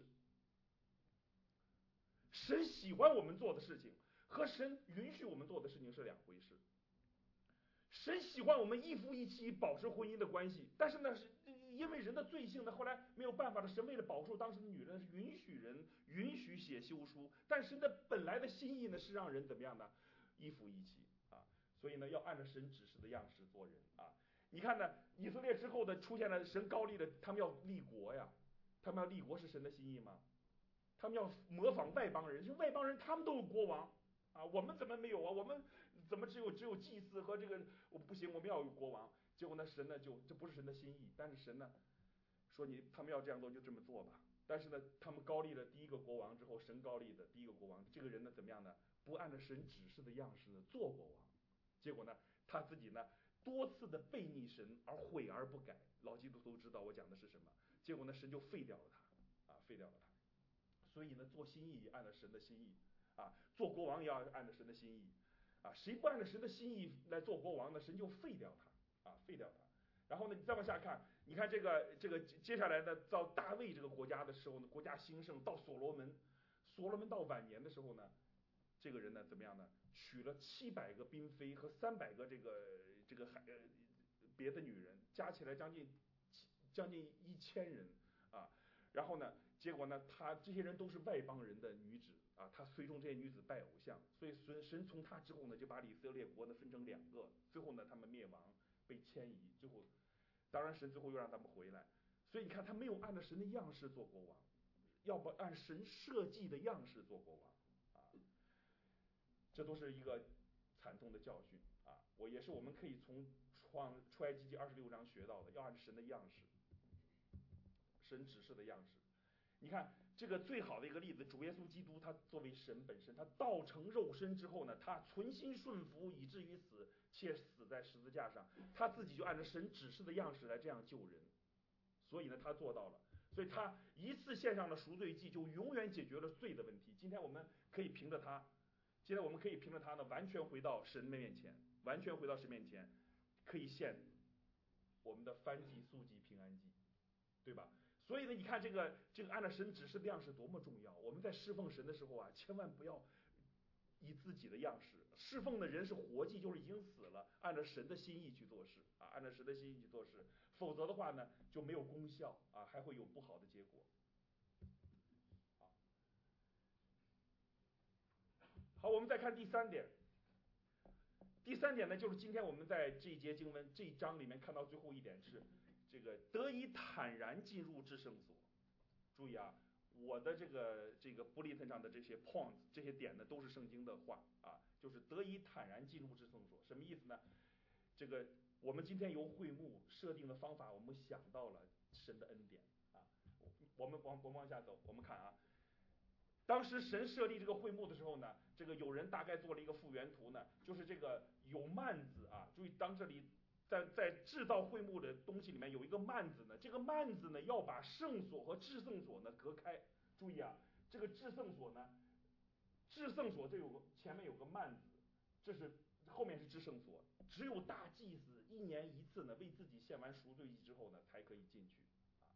神喜欢我们做的事情和神允许我们做的事情是两回事。神喜欢我们一夫一妻保持婚姻的关系，但是呢，是因为人的罪性呢，后来没有办法了。神为了保住当时的女人，是允许人允许写休书，但神的本来的心意呢，是让人怎么样呢？一夫一妻啊，所以呢，要按照神指示的样式做人啊。你看呢，以色列之后的出现了神高立的，他们要立国呀，他们要立国是神的心意吗？他们要模仿外邦人，就外邦人他们都有国王。啊，我们怎么没有啊？我们怎么只有只有祭司和这个？我不行，我们要有国王。结果呢，神呢就这不是神的心意，但是神呢说你他们要这样做就这么做吧。但是呢，他们高立了第一个国王之后，神高立的第一个国王，这个人呢怎么样呢？不按照神指示的样式呢做国王，结果呢他自己呢多次的背逆神而悔而不改。老基督徒都知道我讲的是什么，结果呢神就废掉了他啊，废掉了他。所以呢，做心意也按照神的心意。啊，做国王也要按照神的心意，啊，谁不按照神的心意来做国王呢？神就废掉他，啊，废掉他。然后呢，你再往下看，你看这个这个接下来呢，到大卫这个国家的时候呢，国家兴盛，到所罗门，所罗门到晚年的时候呢，这个人呢怎么样呢？娶了七百个嫔妃和三百个这个这个还呃别的女人，加起来将近将近一千人啊。然后呢，结果呢，他这些人都是外邦人的女子啊，他随从这些女子拜偶像，所以神神从他之后呢，就把以色列国呢分成两个，最后呢，他们灭亡，被迁移，最后，当然神最后又让他们回来，所以你看他没有按照神的样式做国王，要不按神设计的样式做国王啊，这都是一个惨痛的教训啊，我也是我们可以从创出埃及记二十六章学到的，要按神的样式。神指示的样式， 你看这个最好的一个例子，主耶稣基督他作为神本身，他道成肉身之后呢，他存心顺服以至于死，且死在十字架上，他自己就按照神指示的样式来这样救人，所以呢他做到了，所以他一次献上的赎罪祭就永远解决了罪的问题。今天我们可以凭着他，今天我们可以凭着他呢，完全回到神的面前，完全回到神面前，可以献我们的燔祭、素祭、平安祭，对吧？所以呢，你看这个这个按照神指示的样式多么重要。我们在侍奉神的时候啊，千万不要以自己的样式，侍奉的人是活祭，就是已经死了，按照神的心意去做事啊，按照神的心意去做事，否则的话呢，就没有功效啊，还会有不好的结果。好，我们再看第三点。第三点呢，就是今天我们在这一节经文这一章里面看到最后一点是这个得以坦然进入至圣所。注意啊，我的这个这个 bulletin 上的这些 points 这些点呢，都是圣经的话啊，就是得以坦然进入至圣所，什么意思呢？这个我们今天由会幕设定的方法，我们想到了神的恩典啊。我们往我们往下走，我们看啊。当时神设立这个会幕的时候呢，这个有人大概做了一个复原图呢，就是这个有幔子啊，注意当这里在在制造会幕的东西里面有一个幔子呢，这个幔子呢要把圣所和至圣所呢隔开。注意啊，这个至圣所呢，至圣所这有个前面有个幔子，这是后面是至圣所，只有大祭司一年一次呢为自己献完赎罪祭之后呢才可以进去。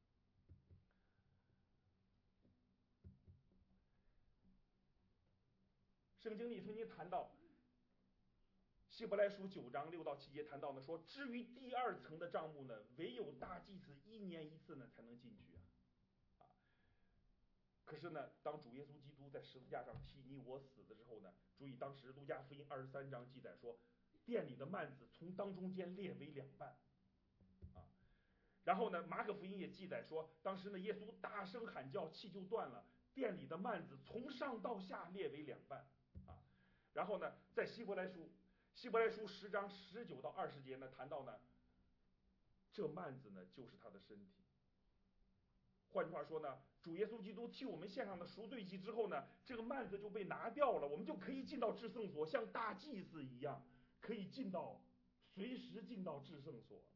圣经里曾经谈到，希伯来书九章六到七节谈到呢，说至于第二层的帐幕呢，唯有大祭司一年一次呢才能进去啊，啊！可是呢，当主耶稣基督在十字架上替你我死的时候呢，注意当时路加福音二十三章记载说，殿里的幔子从当中间裂为两半，啊！然后呢，马可福音也记载说，当时呢耶稣大声喊叫，气就断了，殿里的幔子从上到下裂为两半。啊，然后呢，在希伯来书，希伯来书十章十九到二十节呢，谈到呢，这幔子呢就是他的身体。换句话说呢，主耶稣基督替我们献上的赎罪祭之后呢，这个幔子就被拿掉了，我们就可以进到至圣所，像大祭司一样，可以进到随时进到至圣所。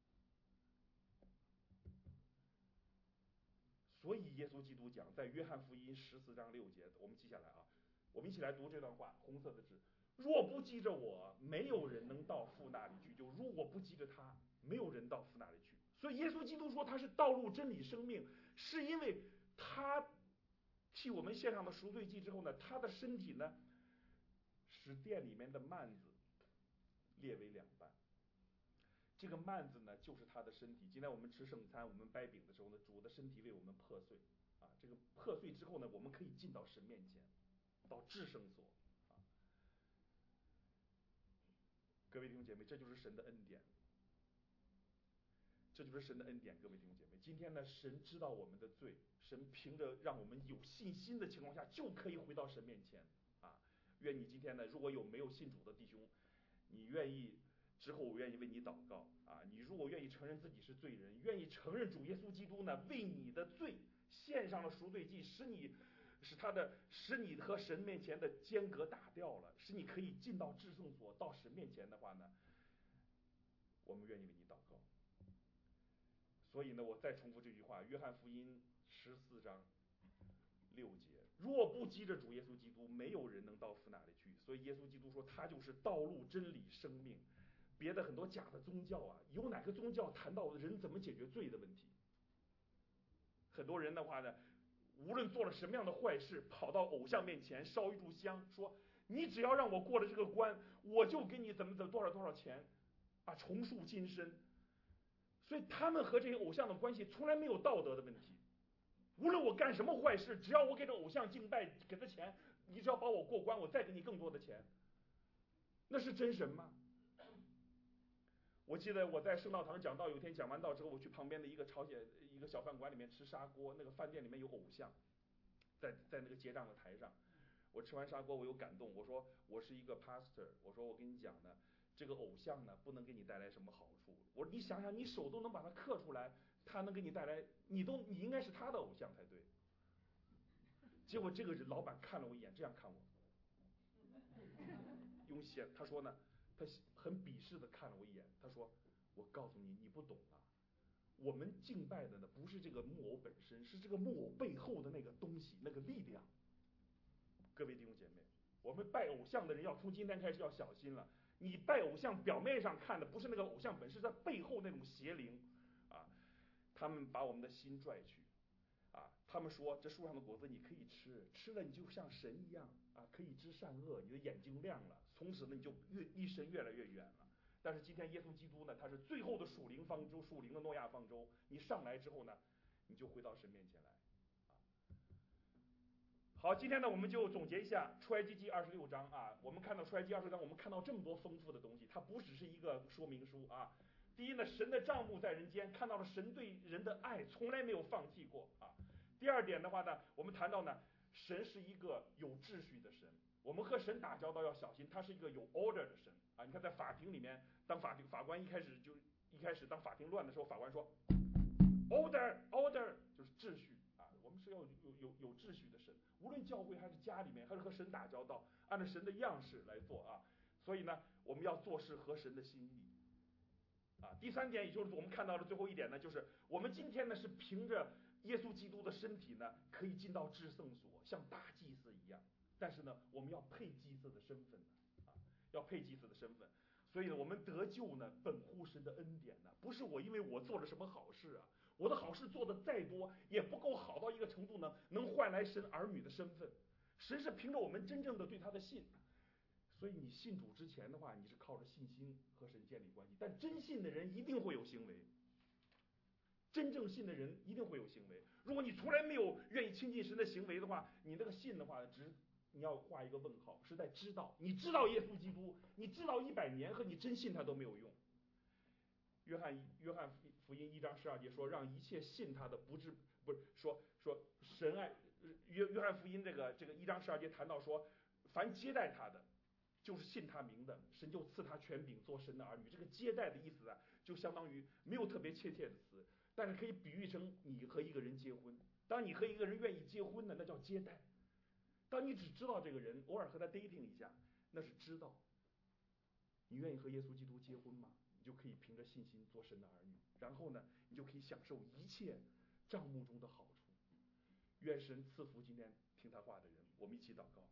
所以耶稣基督讲，在约翰福音十四章六节，我们记下来啊。我们一起来读这段话，红色的字：若不记着我，没有人能到父那里去。就如果不记着他，没有人到父那里去。所以耶稣基督说他是道路、真理、生命，是因为他替我们献上的赎罪祭之后呢，他的身体呢，使殿里面的幔子裂为两半。这个幔子呢，就是他的身体。今天我们吃圣餐，我们掰饼的时候呢，主的身体为我们破碎啊。这个破碎之后呢，我们可以进到神面前。到至圣所啊，各位弟兄姐妹，这就是神的恩典，这就是神的恩典。各位弟兄姐妹，今天呢，神知道我们的罪，神凭着让我们有信心的情况下，就可以回到神面前啊。愿你今天呢，如果有没有信主的弟兄，你愿意之后，我愿意为你祷告啊。你如果愿意承认自己是罪人，愿意承认主耶稣基督呢为你的罪献上了赎罪祭，使你。使他的使你和神面前的间隔打掉了，使你可以进到至圣所，到神面前的话呢，我们愿意为你祷告。所以呢，我再重复这句话：约翰福音十四章六节，若不记着主耶稣基督，没有人能到父那里去。所以耶稣基督说，他就是道路、真理、生命。别的很多假的宗教啊，有哪个宗教谈到人怎么解决罪的问题？很多人的话呢，无论做了什么样的坏事，跑到偶像面前烧一炷香，说你只要让我过了这个关，我就给你怎么怎么多少多少钱，啊，重塑今生。所以他们和这些偶像的关系从来没有道德的问题。无论我干什么坏事，只要我给这偶像敬拜，给他钱，你只要把我过关，我再给你更多的钱。那是真神吗？我记得我在圣道堂讲道，有一天讲完道之后，我去旁边的一个朝鲜一个小饭馆里面吃砂锅，那个饭店里面有偶像，在在那个结账的台上，我吃完砂锅，我有感动，我说我是一个 pastor， 我说我跟你讲呢，这个偶像呢不能给你带来什么好处，我说你想想，你手都能把它刻出来，他能给你带来，你都你应该是他的偶像才对。 结果这个老板看了我一眼，这样看我，用显他说呢，他很鄙视的看了我一眼，他说：“我告诉你，你不懂啊，我们敬拜的呢不是这个木偶本身，是这个木偶背后的那个东西，那个力量。”各位弟兄姐妹，我们拜偶像的人要从今天开始要小心了。你拜偶像表面上看的不是那个偶像本身，是在背后那种邪灵啊，他们把我们的心拽去啊。他们说这树上的果子你可以吃，吃了你就像神一样啊，可以知善恶，你的眼睛亮了，从此呢你就越离神越来越远了。但是今天耶稣基督呢，他是最后的属灵方舟，属灵的诺亚方舟。你上来之后呢，你就回到神面前来。好，今天呢，我们就总结一下出埃及记二十六章啊。我们看到出埃及二十六章，我们看到这么多丰富的东西，它不只是一个说明书啊。第一呢，神的帐幕在人间，看到了神对人的爱，从来没有放弃过啊。第二点的话呢，我们谈到呢，神是一个有秩序的神。我们和神打交道要小心，他是一个有 order 的神啊。你看在法庭里面，当法庭法官一开始就一开始当法庭乱的时候，法官说 order order 就是秩序。我们是要有有有秩序的神，无论教会还是家里面，还是和神打交道，按照神的样式来做啊。所以呢，我们要做事合神的心意啊。第三点，也就是我们看到的最后一点呢，就是我们今天呢是凭着耶稣基督的身体呢，可以进到至圣所，像大祭司一样。但是呢，我们要配祭司的身份啊，要配祭司的身份。所以呢，我们得救呢，本乎神的恩典呢，不是我因为我做了什么好事啊。我的好事做的再多，也不够好到一个程度呢，能换来神儿女的身份。神是凭着我们真正的对他的信，所以你信主之前的话，你是靠着信心和神建立关系。但真信的人一定会有行为，真正信的人一定会有行为。如果你从来没有愿意亲近神的行为的话，你那个信的话，只你要画一个问号，是在知道。你知道耶稣基督，你知道一百年和你真信他都没有用。约翰约翰福音一章十二节说，让一切信他的不至不是说说神爱约约翰福音这个这个一章十二节谈到说，凡接待他的，就是信他名的，神就赐他权柄做神的儿女。这个接待的意思啊，就相当于没有特别切切的词，但是可以比喻成你和一个人结婚。当你和一个人愿意结婚的，那叫接待。当你只知道这个人，偶尔和他 dating 一下，那是知道。你愿意和耶稣基督结婚吗？你就可以凭着信心做神的儿女，然后呢，你就可以享受一切帐幕中的好处。愿神赐福今天听他话的人，我们一起祷告。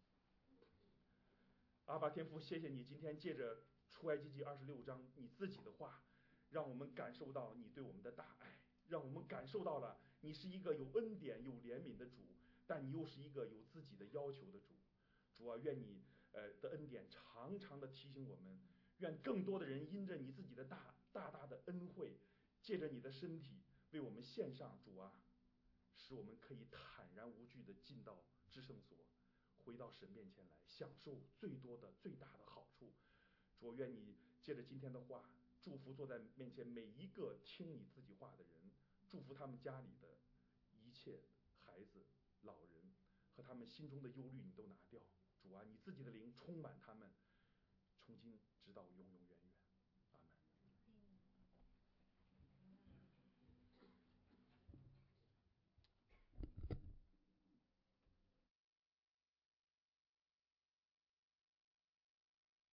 阿爸天父，谢谢你今天借着出埃及记二十六章你自己的话，让我们感受到你对我们的大爱，让我们感受到了你是一个有恩典有怜悯的主，但你又是一个有自己的要求的主。主啊，愿你呃的恩典常常的提醒我们，愿更多的人因着你自己的大大大的恩惠，借着你的身体为我们献上。主啊，使我们可以坦然无惧的进到至圣所，回到神面前来，享受最多的最大的好处。主，愿你借着今天的话，祝福坐在面前每一个听你自己话的人，祝福他们家里的一切孩子、老人和他们心中的忧虑，你都拿掉。主啊，你自己的灵充满他们，从今直到永永远远。